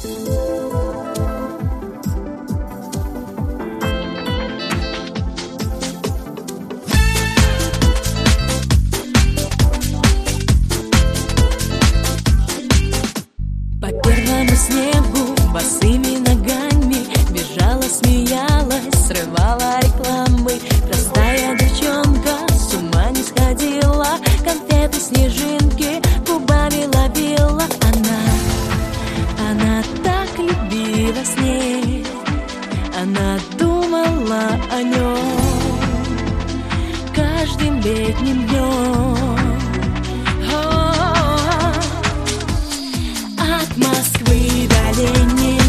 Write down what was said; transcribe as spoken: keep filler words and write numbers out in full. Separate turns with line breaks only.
По первому снегу босыми ногами бежала, смеялась, срывала рекламы. Простая девчонка с ума не сходила, конфеты, снежинки губами ловила. Она, она так любила снег, она думала о нем каждым летним днем. От Москвы до Ленина